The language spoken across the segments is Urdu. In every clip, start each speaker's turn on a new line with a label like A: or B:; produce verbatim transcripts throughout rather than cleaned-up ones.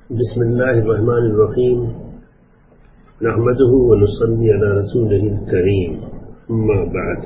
A: بسم الله الرحمن الرحيم نحمده ونصلي على رسوله الكريم أما بعد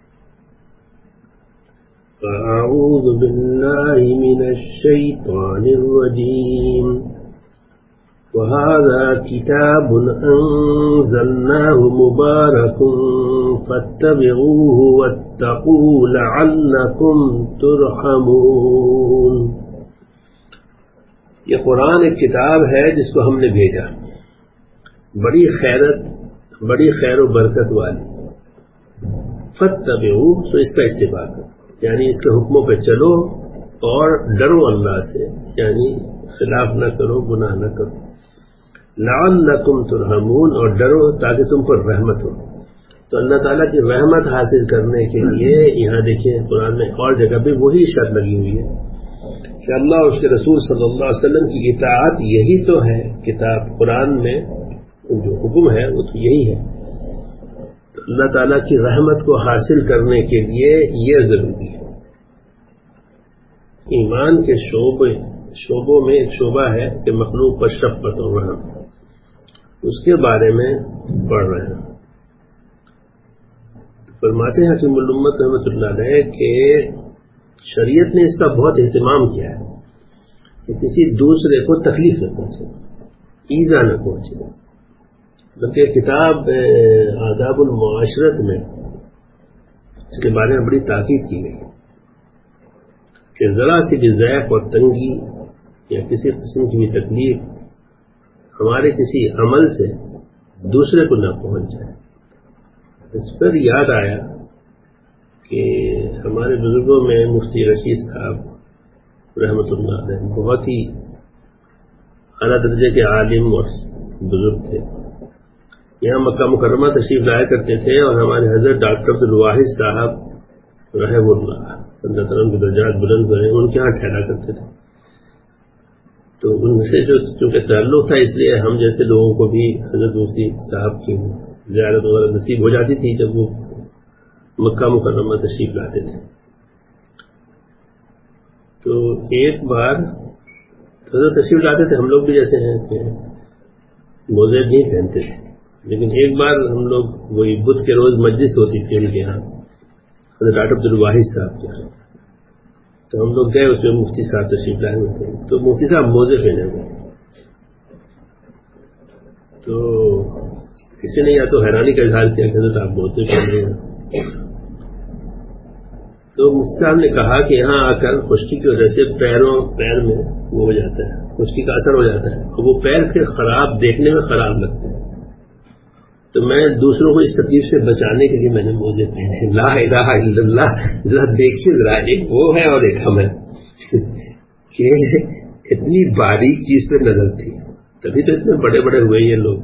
A: فأعوذ بالله من الشيطان الرجيم وهذا كتاب أنزلناه مبارك فاتبعوه واتقوا لعلكم ترحمون. یہ قرآن ایک کتاب ہے جس کو ہم نے بھیجا، بڑی خیرت بڑی خیر و برکت والی. فاتبعوہ، سو اس کا اتباع کرو، یعنی اس کے حکموں پہ چلو اور ڈرو اللہ سے، یعنی خلاف نہ کرو، گناہ نہ کرو. لعلکم ترحمون، اور ڈرو تاکہ تم پر رحمت ہو. تو اللہ تعالیٰ کی رحمت حاصل کرنے کے لیے یہاں دیکھیں قرآن میں اور جگہ پہ وہی شرط لگی ہوئی ہے کہ اللہ اور اس کے رسول صلی اللہ علیہ وسلم کی اطاعت. یہی تو ہے کتاب، قرآن میں جو حکم ہے وہ تو یہی ہے. تو اللہ تعالیٰ کی رحمت کو حاصل کرنے کے لیے یہ ضروری ہے. ایمان کے شعبے شعبوں میں ایک شعبہ ہے کہ مخلوق پر شفقت و رحم، اس کے بارے میں پڑھ رہے ہیں. فرماتے ہیں حکیم الامت رحمۃ اللہ علیہ کہ شریعت نے اس کا بہت اہتمام کیا ہے کہ کسی دوسرے کو تکلیف نہ پہنچے، ایذا نہ پہنچے. بلکہ کتاب آداب المعاشرت میں اس کے بارے میں بڑی تاکید کی گئی کہ ذرا سی بھی ضعف اور تنگی یا کسی قسم کی بھی تکلیف ہمارے کسی عمل سے دوسرے کو نہ پہنچ جائے. اس پر یاد آیا کہ ہمارے بزرگوں میں مفتی رشید صاحب رحمۃ اللہ علیہ بہت ہی اعلیٰ درجے کے عالم اور بزرگ تھے. یہاں مکہ مکرمہ تشریف لایا کرتے تھے اور ہمارے حضرت ڈاکٹر عبد الواحد صاحب رحمہ اللہ اللہ تعالیٰ کے درجات بلند کریں، ان کے ہاں ٹھہرا کرتے تھے. تو ان سے جو چونکہ تعلق تھا اس لیے ہم جیسے لوگوں کو بھی حضرت مفتی صاحب کی زیارت وغیرہ نصیب ہو جاتی تھی جب وہ مکہ مکرمہ تشریف لاتے تھے. تو ایک بار حضرت تشریف لاتے تھے، ہم لوگ بھی جیسے ہیں کہ موزے نہیں پہنتے تھے، لیکن ایک بار ہم لوگ وہی بدھ کے روز مجلس ہوتی تھی ان کے یہاں حضرت ڈاکٹر عبد الواحد صاحب کے یہاں. تو ہم لوگ گئے، اس میں مفتی صاحب تشریف لائے ہوئے تھے. تو مفتی صاحب موزے پہنے ہوئے تھے. تو کسی نے یا تو حیرانی کا اظہار کیا کہ حضرت آپ موزے پہنے ہیں. تو مفتی صاحب نے کہا کہ یہاں آ کر خشکی کی وجہ سے پیروں پیر میں وہ ہو جاتا ہے، خشکی کا اثر ہو جاتا ہے اور وہ پیر پھر خراب دیکھنے میں خراب لگتے ہیں. تو میں دوسروں کو اس تکلیف سے بچانے کے لیے میں نے موزے پہنے. لا الہ الا اللہ. ذرا دیکھیے ذرا، ایک وہ ہے اور ایک ہم ہے کہ اتنی باریک چیز پہ نظر تھی، تبھی تو اتنے بڑے بڑے ہوئے یہ لوگ.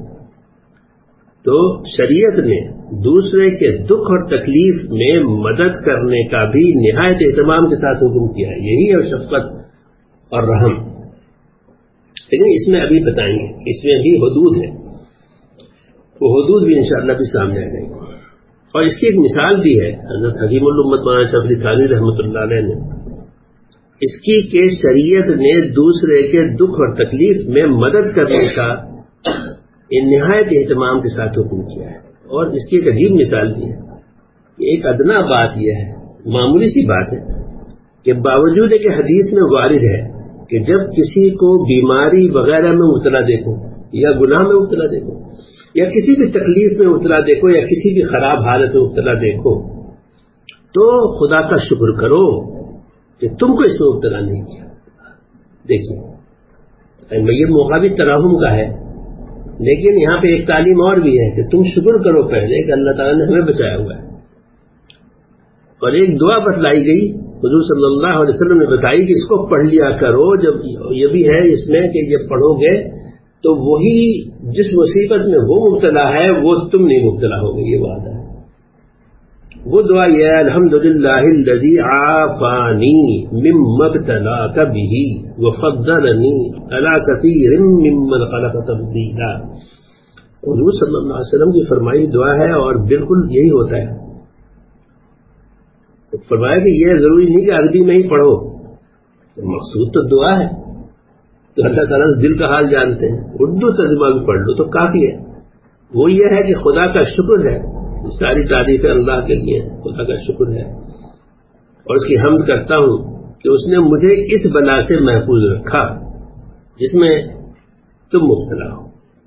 A: تو شریعت نے دوسرے کے دکھ اور تکلیف میں مدد کرنے کا بھی نہایت اہتمام کے ساتھ حکم کیا ہے. یہی ہے شفقت اور رحم. لیکن اس میں ابھی بتائیں گے، اس میں بھی حدود ہے، وہ حدود بھی انشاءاللہ بھی سامنے آ جائیں گے. اور اس کی ایک مثال بھی ہے حضرت حکیم الامت مولانا اشرف علی تھانوی رحمۃ اللہ علیہ نے اس کی کہ شریعت نے دوسرے کے دکھ اور تکلیف میں مدد کرنے کا نہایت اہتمام کے ساتھ حکم کیا ہے. اور اس کی ایک عجیب مثال بھی ہے کہ ایک ادنا بات یہ ہے، معمولی سی بات ہے کہ باوجود کہ حدیث میں وارد ہے کہ جب کسی کو بیماری وغیرہ میں مبتلا دیکھو یا گناہ میں مبتلا دیکھو یا کسی بھی تکلیف میں مبتلا دیکھو یا کسی بھی خراب حالت میں مبتلا دیکھو تو خدا کا شکر کرو کہ تم کو اس میں مبتلا نہیں کیا. دیکھیے یہ موقع بھی ترحم کا ہے، لیکن یہاں پہ ایک تعلیم اور بھی ہے کہ تم شکر کرو پہلے کہ اللہ تعالیٰ نے ہمیں بچایا ہوا ہے. اور ایک دعا بتلائی گئی، حضور صلی اللہ علیہ وسلم نے بتائی کہ اس کو پڑھ لیا کرو. جب یہ بھی ہے اس میں کہ یہ پڑھو گے تو وہی جس مصیبت میں وہ مبتلا ہے وہ تم نہیں مبتلا ہوگے. یہ وعدہ ہے. وہ دعا یہ ہے الحمدللہ الذی عافانی مما ابتلاک بہ وفضلنی علی کثیر ممن خلق تفضیلا. حضور صلی اللہ علیہ وسلم کی فرمائی دعا ہے اور بالکل یہی ہوتا ہے. فرمایا کہ یہ ضروری نہیں کہ عربی میں ہی پڑھو، مقصود تو دعا ہے. تو اللہ تعالیٰ دل کا حال جانتے ہیں. اردو ترجمہ بھی پڑھ لو تو کافی ہے. وہ یہ ہے کہ خدا کا شکر ہے, ساری تعریفیں اللہ کے لیے, خدا کا شکر ہے اور اس کی حمد کرتا ہوں کہ اس نے مجھے اس بلا سے محفوظ رکھا جس میں تم مبتلا ہو,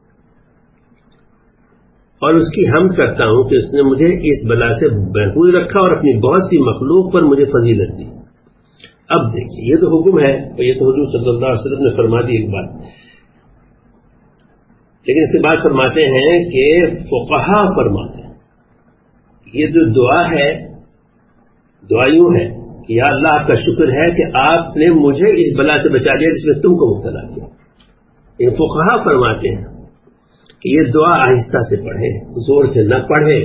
A: اور اس کی حمد کرتا ہوں کہ اس نے مجھے اس بلا سے محفوظ رکھا اور اپنی بہت سی مخلوق پر مجھے فضیلت دی. اب دیکھیے یہ تو حکم ہے, یہ تو حضور صلی اللہ علیہ وسلم نے فرما دی ایک بات, لیکن اس کے بعد فرماتے ہیں کہ فقہا فرماتے ہیں یہ جو دعا ہے دعا یوں ہے کہ یا اللہ آپ کا شکر ہے کہ آپ نے مجھے اس بلا سے بچا لیا جس میں تم کو مبتلا کیا. لیکن فقہا فرماتے ہیں کہ یہ دعا آہستہ سے پڑھے, زور سے نہ پڑھے,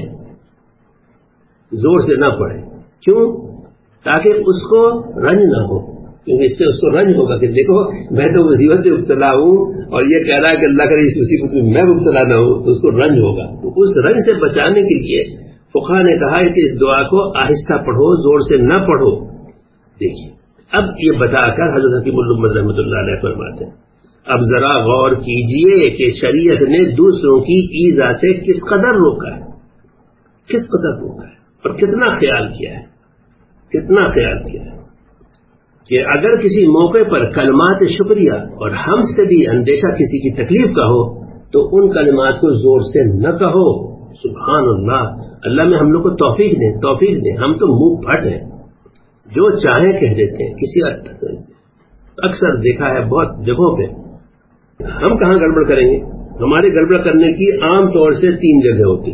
A: زور سے نہ پڑھے. کیوں؟ تاکہ اس کو رنج نہ ہو, کیونکہ اس سے اس کو رنج ہوگا کہ دیکھو میں تو مصیبت سے مبتلا ہوں اور یہ کہہ رہا ہے کہ اللہ کرے اس مصیبت میں میں مبتلا نہ ہوں, تو اس کو رنج ہوگا. تو اس رنج سے بچانے کے لیے فقہا نے کہا ہے کہ اس دعا کو آہستہ پڑھو, زور سے نہ پڑھو. دیکھیے اب یہ بتا کر حضرت حکیم الامت رحمۃ اللہ علیہ فرماتے ہیں اب ذرا غور کیجئے کہ شریعت نے دوسروں کی ایذا سے کس قدر روکا ہے, کس قدر روکا ہے اور کتنا خیال کیا ہے, کتنا خیال کیا ہے کہ اگر کسی موقع پر کلمات شکریہ اور ہم سے بھی اندیشہ کسی کی تکلیف کا ہو تو ان کلمات کو زور سے نہ کہو. سبحان اللہ, اللہ میں ہم لوگ کو توفیق دیں, توفیق دیں. ہم تو منہ پھٹ ہیں, جو چاہیں کہہ دیتے ہیں. کسی اکثر دیکھا ہے بہت جگہوں پہ, ہم کہاں گڑبڑ کریں گے؟ ہمارے گڑبڑ کرنے کی عام طور سے تین جگہ ہوتی.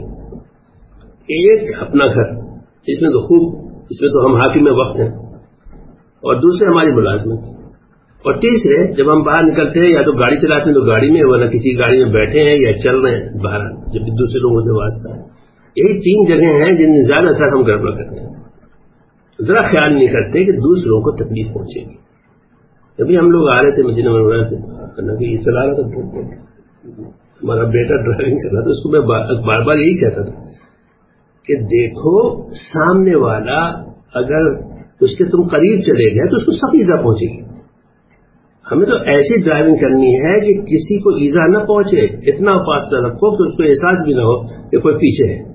A: ایک اپنا گھر, اس میں تو خوب, اس میں تو ہم حاکم وقت ہیں, اور دوسرے ہماری ملازمت, اور تیسرے جب ہم باہر نکلتے ہیں یا تو گاڑی چلاتے ہیں تو گاڑی میں, ورنہ کسی گاڑی میں بیٹھے ہیں یا چل رہے ہیں باہر, جب دوسرے لوگوں سے واسطہ ہے. یہی تین جگہ ہیں جن میں زیادہ تر ہم گڑبڑ کرتے ہیں. ذرا خیال نہیں کرتے کہ دوسروں کو تکلیف پہنچے گی. ابھی ہم لوگ آ رہے تھے مدینہ منورہ سے, کہ یہ چلا رہا تھا, ہمارا بیٹا ڈرائیونگ کر رہا تھا, اس کو میں بار بار یہی کہتا تھا کہ دیکھو سامنے والا اگر اس کے تم قریب چلے گئے تو اس کو سخت ایزا پہنچے گی. ہمیں تو ایسی ڈرائیونگ کرنی ہے کہ کسی کو ایزا نہ پہنچے, اتنا فاصلہ رکھو کہ اس کو احساس بھی نہ ہو کہ کوئی پیچھے ہے.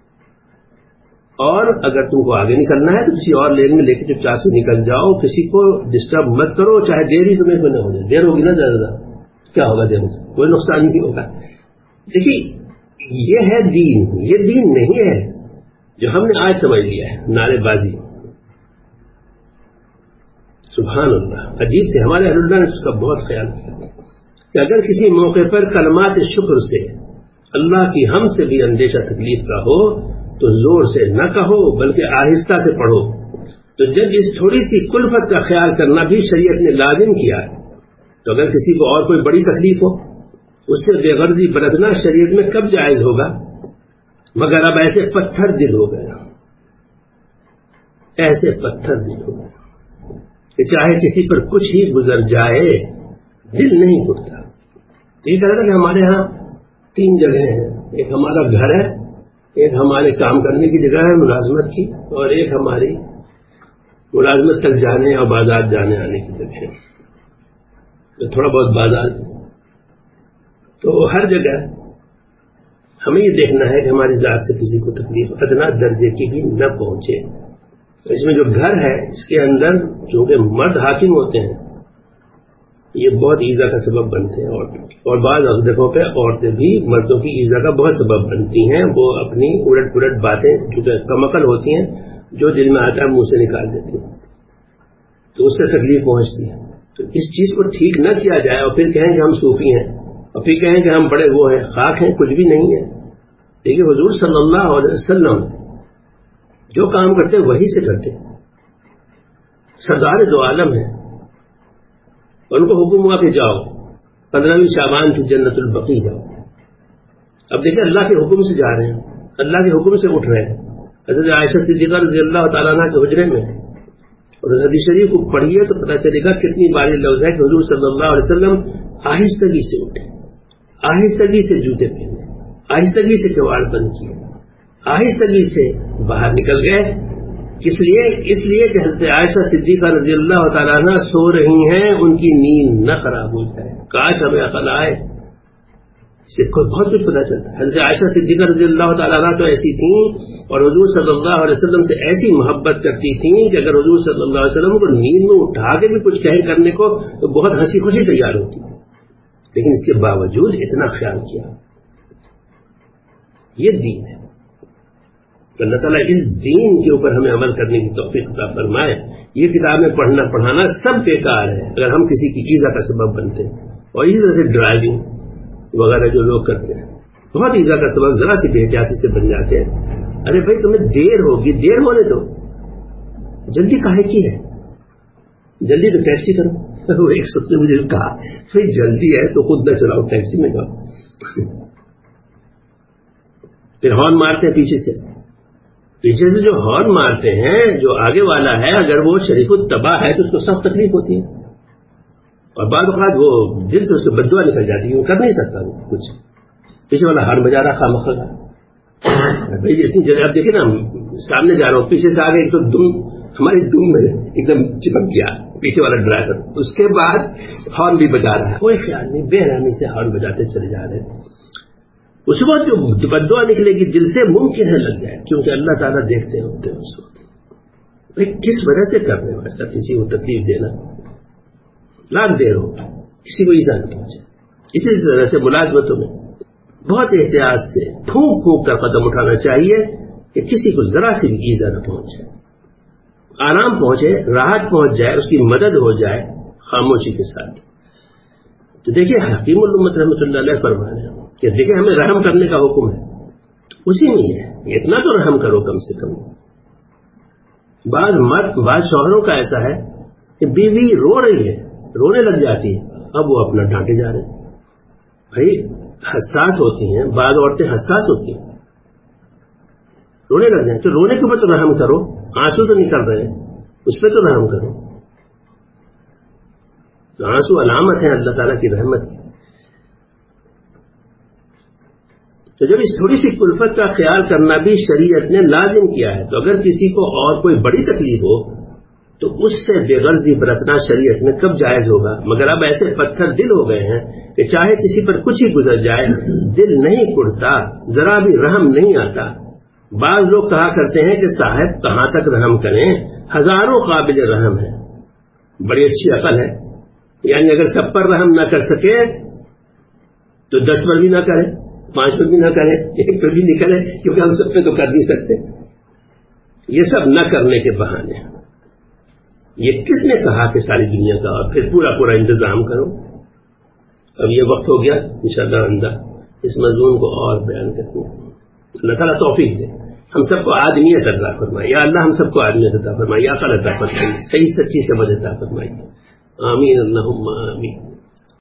A: اور اگر تم کو آگے نکلنا ہے تو کسی اور لین میں لے کے چپ چاپ سے نکل جاؤ, کسی کو ڈسٹرب مت کرو, چاہے دیر ہی تمہیں کوئی نہ ہو جائے. دیر ہوگی نا زیادہ, کیا ہوگا دیر سے, کوئی نقصان نہیں ہوگا. دیکھیے یہ ہے دین, یہ دین نہیں ہے جو ہم نے آج سمجھ لیا ہے, نعرے بازی. سبحان اللہ, عجیب تھے ہمارے اہل اللہ نے اس کا بہت خیال کیا کہ اگر کسی موقع پر کلمات شکر سے اللہ کی ہم سے بھی اندیشہ تکلیف کا ہو تو زور سے نہ کہو بلکہ آہستہ سے پڑھو. تو جب اس تھوڑی سی کلفت کا خیال کرنا بھی شریعت نے لازم کیا ہے, تو اگر کسی کو اور کوئی بڑی تکلیف ہو اس سے بے غرضی برتنا شریعت میں کب جائز ہوگا؟ مگر اب ایسے پتھر دل ہو گئے, ایسے پتھر دل ہو گئے کہ چاہے کسی پر کچھ ہی گزر جائے دل نہیں اٹھتا. تو یہ کہہ رہا تھا کہ ہمارے ہاں تین جگہیں ہیں, ایک ہمارا گھر ہے, ایک ہمارے کام کرنے کی جگہ ہے ملازمت کی, اور ایک ہماری ملازمت تک جانے اور بازار جانے آنے کی جگہ ہے. تو تھوڑا بہت بازار, تو ہر جگہ ہمیں یہ دیکھنا ہے کہ ہماری ذات سے کسی کو تکلیف ادنا درجے کی بھی نہ پہنچے. اس میں جو گھر ہے اس کے اندر چونکہ مرد حاکم ہوتے ہیں یہ بہت ایزا کا سبب بنتے ہیں عورتوں کی, اور بعض جگہوں پہ عورتیں بھی مردوں کی ایزا کا بہت سبب بنتی ہیں. وہ اپنی الٹ پلٹ باتیں چونکہ کمعقل ہوتی ہیں جو دل میں آتا ہے منہ سے نکال دیتی ہیں, تو اس سے تکلیف پہنچتی ہے. تو اس چیز کو ٹھیک نہ کیا جائے اور پھر کہیں کہ ہم صوفی ہیں اور پھر کہیں کہ ہم بڑے وہ ہیں, خاک ہیں, کچھ بھی نہیں ہے. دیکھیے حضور صلی اللہ علیہ وسلم جو کام کرتے وہی سے کرتے, سردار دو عالم ہیں, ان کو حکم ہوا کہ جاؤ پندرہویں شعبان کی جنت البقیع جاؤ. اب دیکھیں اللہ کے حکم سے جا رہے ہیں, اللہ کے حکم سے اٹھ رہے ہیں. حضرت عائشہ صدیقہ رضی اللہ تعالیٰ عنہ کے حجرے میں, اور حدیث شریف کو پڑھیے تو پتہ چلے گا کتنی باری لفظ ہے کہ حضور صلی اللہ علیہ وسلم آہستگی سے اٹھے, آہستگی سے جوتے پہنے, آہستگی سے کواڑ بند کیے, آہستگی سے باہر نکل گئے. کس لیے؟ اس لیے کہ حضرت عائشہ صدیقہ رضی اللہ تعالیٰ عنہ سو رہی ہیں، ان کی نیند نہ خراب ہو جائے. کاش ہمیں عقل آئے، اس سے بہت کچھ پتہ چلتا ہے. حضرت عائشہ صدیقہ رضی اللہ تعالیٰ عنہ تو ایسی تھیں اور حضور صلی اللہ علیہ وسلم سے ایسی محبت کرتی تھیں کہ اگر حضور صلی اللہ علیہ وسلم کو نیند میں اٹھا کے بھی کچھ کہیں کرنے کو تو بہت ہنسی خوشی تیار ہوتی، لیکن اس کے باوجود اتنا خیال کیا. یہ دین ہے. اللہ تعالیٰ اس دین کے اوپر ہمیں عمل کرنے کی توفیق عطا فرمائے. یہ کتابیں پڑھنا پڑھانا سب بیکار ہے اگر ہم کسی کی ایذا کا سبب بنتے ہیں. اور اسی طرح سے ڈرائیونگ وغیرہ جو لوگ کرتے ہیں بہت ایذا کا سبب ذرا سی بے احتیاطی سے بن جاتے ہیں. ارے بھائی تمہیں دیر ہوگی، دیر ہونے دو، جلدی کاہے کی ہے؟ جلدی تو ٹیکسی کرو. وہ ایک شخص نے مجھے کہا بھائی جلدی ہے تو خود نہ چلاؤ، ٹیکسی میں جاؤ. پھر ہارن مارتے ہیں پیچھے سے، پیچھے سے جو ہارن مارتے ہیں جو آگے والا ہے اگر وہ شریف التباہ ہے تو اس کو سخت تکلیف ہوتی ہے، اور بعض اوقات وہ دل سے اس کو بددعا نکل جاتی ہے، وہ کر نہیں سکتا وہ کچھ. پیچھے والا ہارن بجا رہا خواہ مخواہ بھائی اتنی جگہ آپ دیکھیں نا، سامنے جا رہا ہوں پیچھے سے آگے ایک تو دم ہماری دم میں ایک دم چپک گیا پیچھے والا ڈرائیور، اس کے بعد ہارن بھی بجا رہا ہے، کوئی خیال نہیں، بے رحمی سے ہارن بجاتے چلے جا رہے ہیں. اس وقت جو بددعا نکلے گی دل سے ممکن ہے لگ جائے، کیونکہ اللہ تعالیٰ دیکھتے ہوتے ہیں اس وقت بھائی کس وجہ سے کر رہے ہو ایسا، کسی کو تکلیف دینا، لاکھ دیر ہو کسی کو ایذا نہ پہنچے. اسی طرح سے ملازمتوں میں بہت احتیاط سے پھونک پھونک کر قدم اٹھانا چاہیے کہ کسی کو ذرا سی بھی ایذا نہ پہنچے، آرام پہنچے، راحت پہنچ جائے، اس کی مدد ہو جائے خاموشی کے ساتھ. تو دیکھیے حکیم الامت رحمۃ اللہ علیہ فرما رہے ہیں کہ دیکھیں ہمیں رحم کرنے کا حکم ہے، تو اسی میں ہے اتنا تو رحم کرو کم سے کم. بعض مرد بعض شوہروں کا ایسا ہے کہ بیوی رو رہی ہے، رونے لگ جاتی ہے، اب وہ اپنا ڈانٹے جا رہے ہیں. بھائی حساس ہوتی ہیں، بعض عورتیں حساس ہوتی ہیں، رونے لگ جائیں تو رونے کے اوپر تو رحم کرو، آنسو تو نکل رہے ہیں اس پہ تو رحم کرو. تو آنسو علامت ہے اللہ تعالیٰ کی رحمت کی. تو جب اس تھوڑی سی کلفت کا خیال کرنا بھی شریعت نے لازم کیا ہے، تو اگر کسی کو اور کوئی بڑی تکلیف ہو تو اس سے بے غرضی برتنا شریعت میں کب جائز ہوگا؟ مگر اب ایسے پتھر دل ہو گئے ہیں کہ چاہے کسی پر کچھ ہی گزر جائے دل نہیں کڑتا، ذرا بھی رحم نہیں آتا. بعض لوگ کہا کرتے ہیں کہ صاحب کہاں تک رحم کریں، ہزاروں قابل رحم ہیں. بڑی اچھی عقل ہے، یعنی اگر سب پر رحم نہ کر سکے تو دس پر بھی نہ کرے، پانچ پر بھی نہ کرے، ایک پر بھی نکلے، کیونکہ ہم سب پہ تو کر نہیں سکتے. یہ سب نہ کرنے کے بہانے. یہ کس نے کہا کہ ساری دنیا کا اور پھر پورا پورا انتظام کرو؟ اب یہ وقت ہو گیا انشاءاللہ آئندہ اس مضمون کو اور بیان کرتے ہیں. اللہ تعالیٰ توفیق دے، ہم سب کو آدمیت عطا فرمائے. یا اللہ ہم سب کو آدمیت عطا فرمائے، یا عقل عطا فرمائے، صحیح سچی سمجھ عطا فرمائے. آمین اللہم آمین.